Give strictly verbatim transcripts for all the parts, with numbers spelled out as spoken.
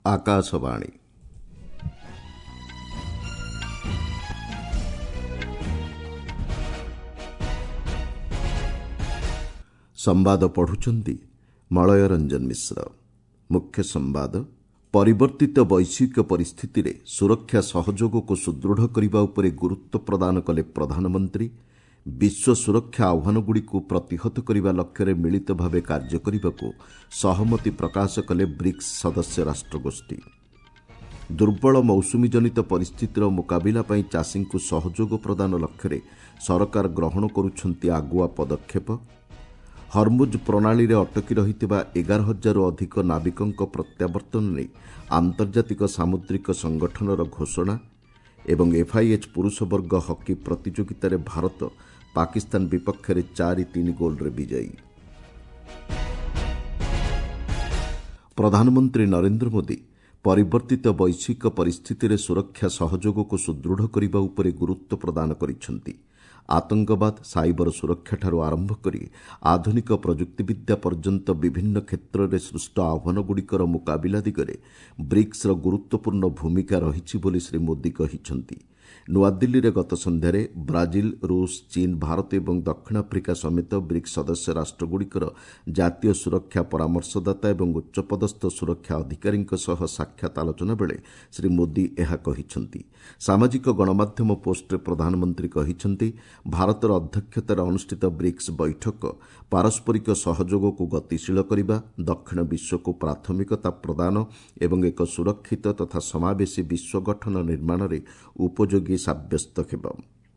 आकाशवाणी संवाद पढ़ुचंदी मलय रंजन मिश्र। मुख्य संवाद परिवर्तित वैश्विक परिस्थिति रे सुरक्षा सहयोग को सुदृढ़ करने उपरे गुरुत्व प्रदान कले प्रधानमंत्री। विश्व सुरक्षा आह्वानगुड़ी को प्रतिहत करने लक्ष्य मिलित भाव कार्य करने को सहमति प्रकाश कले ब्रिक्स सदस्य राष्ट्रगोष्ठी। दुर्बल मौसुमी जनित परिस्थितिर मुकाबिला पई चाषी को सहयोग प्रदान लक्ष्य सरकार ग्रहण करुछंती आगुआ पदक्षेप। हरमुज प्रणाली रे अटकी रहितिबा एगार हजार अधिक नाविकंक प्रत्यावर्तन ने आंतर्जातिक सामुद्रिक संगठनर घोषणा एवं एफआईएच पुरुष वर्ग हॉकी प्रतियोगिता रे भारत पाकिस्तान विपक्ष में चार तीन गोल रे विजयी। प्रधानमंत्री नरेंद्र मोदी परिवर्तित वैश्विक परिस्थिति रे सुरक्षा सहयोग को सुदृढ़ करने उपरे गुरुत्व प्रदान करिसेंती। आतंकवाद साइबर सुरक्षा ठारू आरंभ करी आधुनिक प्रजुक्तिविद्या पर्यंत विभिन्न क्षेत्र में सृष्ट आह्वानगुड़िकर मुकाबिला दिगरे ब्रिक्स गुरुत्वपूर्ण भूमिका रही बोली श्री मोदी कहिसेंती। नुआदिल्ली रे गत संध्यारे ब्राजिल, रूस, चीन, भारत एवं दक्षिण आफ्रिका समेत ब्रिक्स सदस्य राष्ट्रगुड़िकर जातीय सुरक्षा परामर्शदाता एवं उच्चपदस्थ सुरक्षा अधिकारी सह साक्षात आलोचना बेले श्री मोदी एहा कहिसेंती। सामाजिक गणमाध्यम पोस्टरे प्रधानमंत्री कहिसेंती भारतर अध्यक्षतार अनुष्ठित ब्रिक्स बैठक पारस्परिक सहयोग को गतिशील करने, दक्षिण विश्व को प्राथमिकता प्रदान एवं एक सुरक्षित तथा समावेशी विश्व गठन निर्माण में उपयोगी साब्यस्त हेब।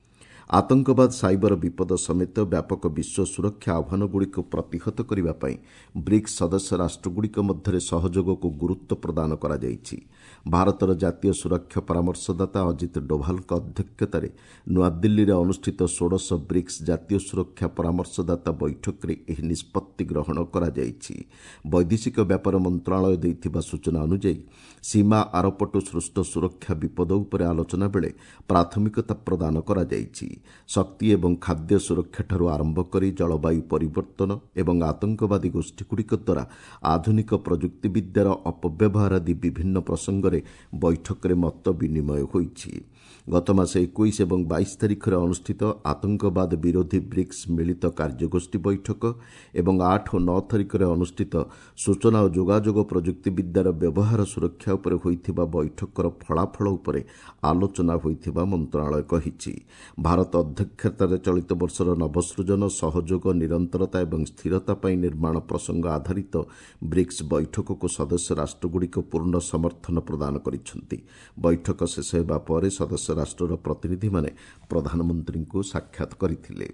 आतंकवाद साइबर विपद समेत व्यापक विश्व सुरक्षा आह्वानगुड़िक प्रतिहत करने ब्रिक्स सदस्य राष्ट्रगुड़िक मध्य सहयोग को गुरुत्व प्रदान करा जायछि। भारतर जातीय सुरक्षा परामर्शदाता अजित डोभाल अध्यक्षतार नुआदिल्ली रे अनुष्ठित षोडश ब्रिक्स जातीय सुरक्षा परामर्शदाता बैठक में यह निष्पत्ति ग्रहण करा जायछि। वैदेशिक व्यापार मंत्रालय दैथिबा सूचना अनुसार सीमा आरपटु सृष्ट सुरक्षा विपद उपरे आलोचना बेले प्राथमिकता प्रदान करा जायछि। शक्ति एवं खाद्य सुरक्षा ठारू आरंभ करी जलवायु परिवर्तन एवं आतंकवादी गोष्ठीगुड़िक द्वारा आधुनिक प्रजुक्तिविद्यार अपव्यवहार आदि विभिन्न प्रसंग में बैठक में मत विनिमय होईछि। गत मास इक्कीस एवं बाईस तारिख में अनुष्ठित आतंकवाद विरोधी ब्रिक्स मिलित कार्यगोष्ठी बैठक एवं आठ और नौ तारिख में अनुष्ठित सूचना और जोगाजोग प्रजुक्तिविद्यार व्यवहार सुरक्षा उपरे होइथिबा बैठकर फलाफल उपरे आलोचना होइथिबा मंत्रालय कहिछि। भारत अध्यक्षतार चलित वर्षर नवसृजन सहयोग निरंतरता एवं स्थिरता पर निर्माण प्रसंग आधारित ब्रिक्स बैठक को सदस्य राष्ट्रगुड़िक पूर्ण समर्थन प्रदान करिसेंती। बैठक शेष हेबा परे सदस्य राष्ट्रर प्रतिनिधि माने प्रधानमंत्री को साक्षात करथिले।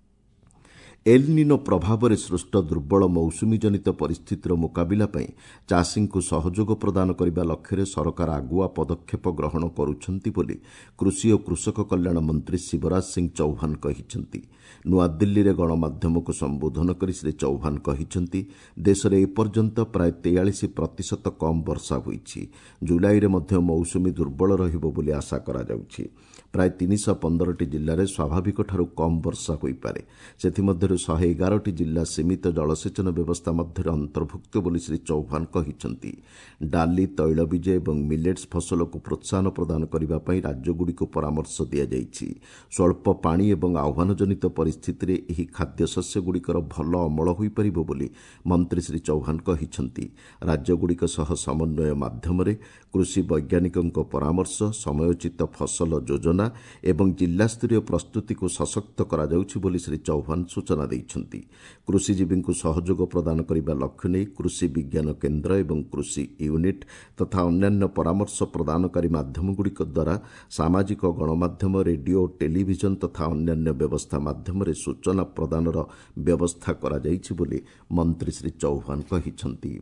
एल निनो प्रभाव में सृष्ट दुर्बल मौसुमी जनित परिस्थितिर मुकाबिला पई चाषी को सहयोग प्रदान करने लक्ष्य सरकार आगुआ पदक्षेप ग्रहण करुछंती बोली कृषि और कृषक कल्याण मंत्री शिवराज सिंह चौहान कहिसेंती। नुआदिल्ली रे गणमाध्यम को संबोधन कर श्री चौहान कहिसेंती देश में एपर्यंत प्राय तेयालीस प्रतिशत कम वर्षा होईछि। जुलाई रे मध्य मौसुमी दुर्बल रहिबो बोली आशा करा जाउछि। प्राय तीन सौ पंद्रह टी जिले में स्वाभाविक ठारू कम वर्षा होई पारे। सेथिमध्यरु एक सौ एगारह टी जिला सीमित जलसेचन व्यवस्था मध्य अंतर्भुक्त बोली श्री चौहान कहिसेंती। डाली, तैलबीज एवं मिलेट्स फसल को प्रोत्साहन प्रदान करने पर राज्यगुड़िक परामर्श दि जाइछि। स्वल्प पानी एवं आह्वानजनित परिस्थिति रे एही खाद्यशस्य गुड़िकर भल अमल होई परिबो बोली मंत्री श्री चौहान कहिसेंती। राज्यगुड़िक सह समन्वय माध्यम रे कृषि वैज्ञानिकंक परामर्श, समयोचित फसल योजना एवं जिलास्तरीय प्रस्तुति को सशक्त करा जाउछि बोली श्री चौहान सूचना दैछंती। कृषिजीवी को सहयोग प्रदान करने लक्ष्य नहीं कृषि विज्ञान केन्द्र एवं कृषि यूनिट तथा अन्यान्य परामर्श प्रदानकारी माध्यमगुड़िक द्वारा सामाजिक गणमाध्यम, रेडियो, टेलीविजन तथा अन्यान्य व्यवस्था माध्यम सूचना प्रदानर व्यवस्था करा जाइछि बोली मंत्री श्री चौहान कहिसेंती।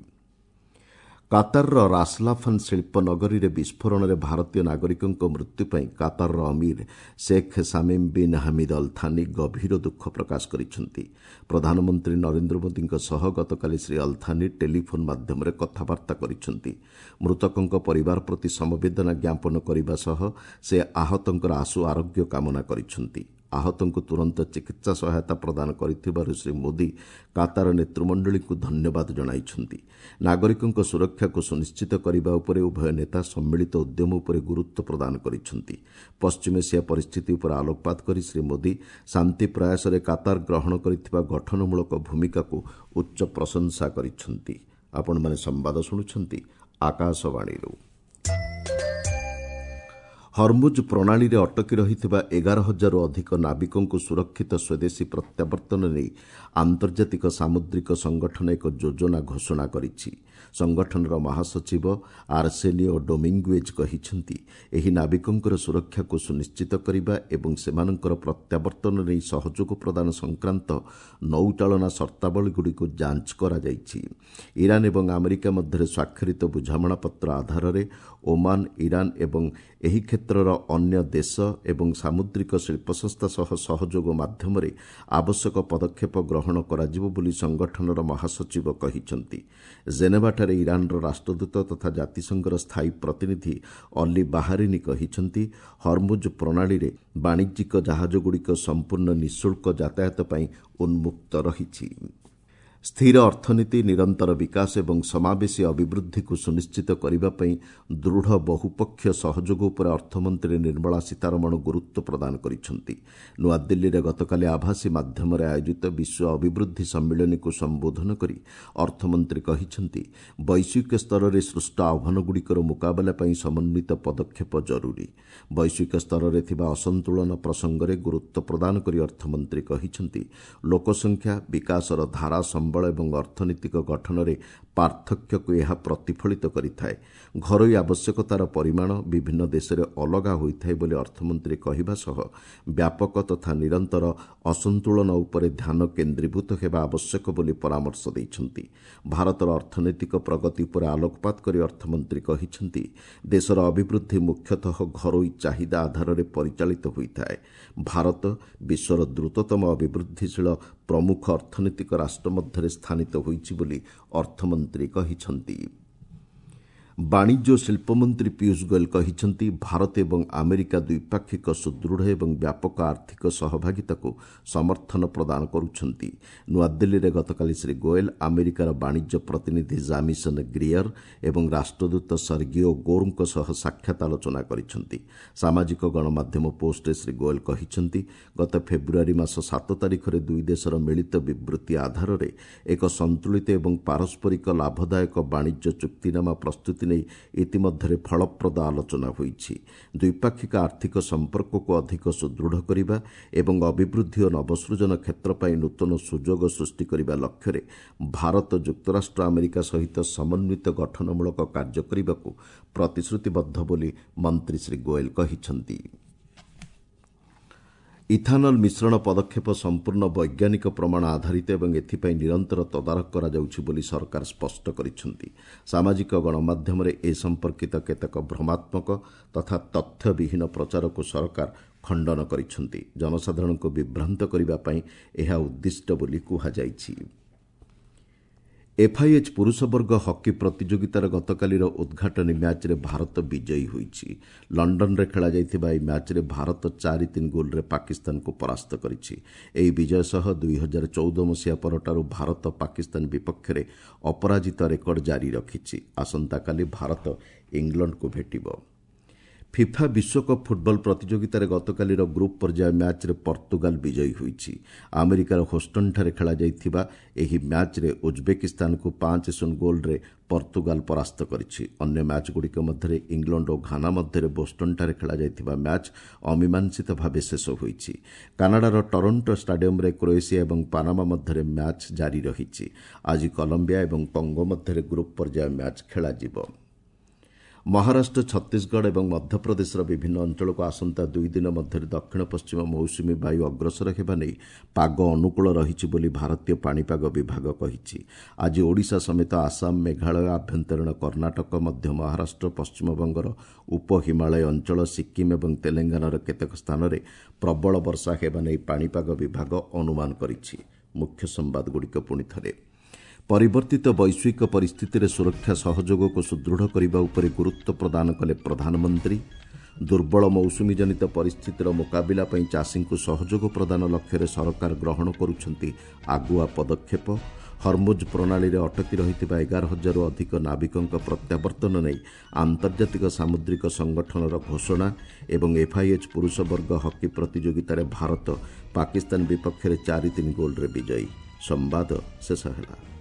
कातारर रासलाफान शिल्प नगरी रे विस्फोरण में भारतीय नागरिकों मृत्यु पर कातारर अमीर शेख सामिम बिन हामिद अल थानी गभीर दुख प्रकाश करिसेंती। प्रधानमंत्री नरेंद्र मोदी सह गतकाली श्री अल थानी टेलीफोन माध्यम कथबार्ता करिसेंती। मृतकों परिवार प्रति समवेदना ज्ञापन करने सह से आहतंकर आशु आरोग्य कामना करिसेंती। आहतों तुरंत चिकित्सा सहायता प्रदान कर श्री मोदी कातार नेतृमंडली को धन्यवाद जणाइछन्ति। नागरिकों सुरक्षा को सुनिश्चित करने उपर उभय नेता सम्मिलित उद्यम उपर गुरुत्व प्रदान करिसेंति। पश्चिम एशिया परिस्थिति उपर आलोकपात कर श्री मोदी शांति प्रयास रे कातार ग्रहण करिथिबा गठनमूलक भूमिका को उच्च प्रशंसा करिसेंति। आपण माने संवाद शुणुछन्ति आकाशवाणी। हरमुज प्रणाली रे अटकी रहिथिबा एगार हजार अधिक नाविकों को सुरक्षित स्वदेशी प्रत्यावर्तन नहीं आंतर्जातिक सामुद्रिक संगठन एक योजना घोषणा करिछि। संगठनर महासचिव आर्सेनियो डोमिंगुएज कहिसेंति एही नाविकों सुरक्षा को सुनिश्चित करने एवं सेमानंकर प्रत्यावर्तन नहीं सहयोग प्रदान संक्रांत नौचालना शर्तावलीगुड़ी को जांच करा जाइछि। ईरान एवं अमेरिका मध्य स्वाक्षरित बुझामणा पत्र आधार में ओमान ईरान एवं एही क्षेत्रर अन्य देश एवं सामुद्रिक शिल्प संस्था सह सहयोग माध्यम आवश्यक पदक्षेप ग्रहण कराजिबो बोली संगठनर महासचिव कहिसेंति। जेनेभाठारे ईरानर राष्ट्रदूत तथा जातिसंघर स्थायी प्रतिनिधि अली बाहारिनी कहिसेंति हरमुज प्रणाली रे वाणिज्यिक जहाजगुड़िक संपूर्ण निःशुल्क यातायात पई उन्मुक्त रहिछि। स्थिर अर्थनीति निरंतर विकास एवं समावेशी अभिवृद्धि को सुनिश्चित करने दृढ़ बहुपक्षीय सहयोग उपर अर्थमंत्री निर्मला सीतारमण गुरुत्व प्रदान करिसेंति। नुआदिल्ली रे गतकाली आभासी माध्यम आयोजित विश्व अभिवृद्धि सम्मेलन को संबोधन करी अर्थमंत्री कहिसेंति वैश्विक स्तर में सृष्ट आह्वानगुड़िकर मुकाबला पई समन्वित पदक्षेप जरूरी। वैश्विक स्तर में थिबा असंतुलन प्रसंग में गुरुत्व प्रदान करी अर्थमंत्री कहिसेंति लोकसंख्या विकासर धारा संबल एवं अर्थनीतिक गठन में पार्थक्य को यह प्रतिफलित करिथाए। घरोई आवश्यकतार परिमाण विभिन्न देश में अलग होइथाए बोली अर्थमंत्री कहिबा सह व्यापक तथा निरंतर असंतुलन उपरे ध्यान केन्द्रीभूत हेबा आवश्यक बोली परामर्श दैछन्ति। भारतर अर्थनैतिक प्रगति पर आलोकपात करी अर्थमंत्री कहिसेंति देशर अभिवृद्धि मुख्यतः घरोई चाहिदा आधार में परिचालित होइथाए। भारत विश्वर द्रुततम अभिवृद्धिशील प्रमुख अर्थनैतिक राष्ट्र मध्य स्थानित होइछि बोली अर्थमंत्री कहिसेंति। वाणिज्य और शिल्पमंत्री पीयूष गोयल कहिसेंति भारत एवं अमेरिका द्विपाक्षिक सुदृढ़ एवं व्यापक आर्थिक सहभागिता को समर्थन प्रदान करुछन्ति। नुआदिल्ली रे गतकाली श्री गोयल अमेरिकार वाणिज्य प्रतिनिधि जामिसन ग्रियर एवं राष्ट्रदूत सर्गियो गोरଙ୍କ सह साक्षात आलोचना करिसेंति। सामाजिक गणमाध्यम पोस्ट श्री गोयल कहिसेंति गत फेब्रुआरी मास सात तारिख रे दुई देशर मिलित विवृत्ति आधार रे एक संतुलित एवं पारस्परिक लाभदायक वाणिज्य चुक्तिनामा प्रस्तुति नहीं इतिमध्य फलप्रद आलोचना होइछि। द्विपाक्षिक आर्थिक संपर्क को अधिक सुदृढ़ करने एवं अभिवृद्धि और नवसृजन क्षेत्र पर नूतन सुजोग सृष्टि करने लक्ष्य रे भारत युक्तराष्ट्र अमेरिका सहित समन्वित गठनमूलक कार्य करने को प्रतिश्रुतिबद्ध बोली मंत्री श्री गोयल कहिसेंति। इथानल मिश्रण पदक्षेप संपूर्ण वैज्ञानिक प्रमाण आधारित एवं एथिपाई निरंतर तदारख करा जाउछि बोली सरकार स्पष्ट करिसेंति। सामाजिक गणमाध्यम रे ए संपर्कित केतक भ्रमात्मक तथा तथ्यविहीन प्रचार को सरकार खंडन करिसेंति। जनसाधारण को विभ्रांत करिबा पई एहा उद्दिष्ट बोली कुहाଯାଇଛି। एफआईएच पुरुष वर्ग हकी प्रतियोगितार गतकालीर उद्घाटनी मैच रे भारत विजयी होइछि। लंडन रे खेला जाइथिबा एई मैच रे भारत चार तीन गोल रे पाकिस्तान को परास्त करिछि। एई विजय सह दुई हजार चौदह मसीहा परठारु भारत पाकिस्तान विपक्ष रे अपराजित रेकर्ड जारी रखिछि। आसंताकाली भारत इंग्लैंड को भेटिबो। फिफा विश्वकप फुटबल प्रतियोगितार गतकालीर ग्रुप पर्याय मैच रे पर्तुगाल विजयी होइछि। अमेरिकार होस्टन ठारे खेला जाइथिबा एही मैच रे उज्बेकिस्तान को पांच शून्य गोल रे पर्तुगाल परास्त करिछि। अन्य मैच गुड़िक मध्य इंग्लैंड और घाना मध्य बोस्टन ठारे खेला जाइथिबा मैच अमीमांसित भावे शेष होइछि। कानाडार टोरंटो स्टाडियम रे क्रोएशिया और पानामा मध्य मैच जारी रहिछि। आज कोलंबिया और कंगो मध्य ग्रुप पर्याय मैच खेला जिवो। महाराष्ट्र छत्तीसगढ़ और मध्यप्रदेश विभिन्न अंचल को आसंता दुई दिन मध्य दक्षिण पश्चिम मौसुमी वायु अग्रसर होगा नहीं पाग अनुकूल रही बोली भारतीय पाणीपाग विभाग कहिछि। आज ओडिशा समेत आसाम मेघालय आभ्यंतरीण कर्णाटक मध्य महाराष्ट्र पश्चिमबंगर उप हिमालय अंचल सिक्किम और तेलंगानार केतेक स्थान में प्रबल वर्षा होगा नहीं पाणीपाग विभाग अनुमान करिछि। मुख्य संवाद गुड़िक पुणी थे। परिवर्तित वैश्विक परिस्थिति रे सुरक्षा सहयोग को सुदृढ़ करने उपर गुरुत्व प्रदान कले प्रधानमंत्री। ଦୁର୍ବଳ ମୌସୁମୀ ଜନିତ ପରିସ୍ଥିତିର ମୁକାବିଲା ପାଇଁ ଚାଷୀଙ୍କୁ ସହଯୋଗ ପ୍ରଦାନ ଲକ୍ଷ୍ୟରେ ସରକାର ଗ୍ରହଣ କରୁଛନ୍ତି ଆଗୁଆ ପଦକ୍ଷେପ। ହର୍ମୁଜ ପ୍ରଣାଳୀରେ ଅଟକି ରହିଥିବା ଏଗାର ହଜାରରୁ ଅଧିକ ନାବିକଙ୍କ ପ୍ରତ୍ୟାବର୍ତ୍ତନ ନେଇ ଆନ୍ତର୍ଜାତିକ ସାମୁଦ୍ରିକ ସଂଗଠନର ଘୋଷଣା ଏବଂ ଏଫ୍ଆଇଏଚ୍ ପୁରୁଷ ବର୍ଗ ହକି ପ୍ରତିଯୋଗିତାରେ ଭାରତ ପାକିସ୍ତାନ ବିପକ୍ଷରେ ଚାରି ତିନି ଗୋଲ୍ରେ ବିଜୟୀ। ସମ୍ବାଦ ଶେଷ ହେଲା।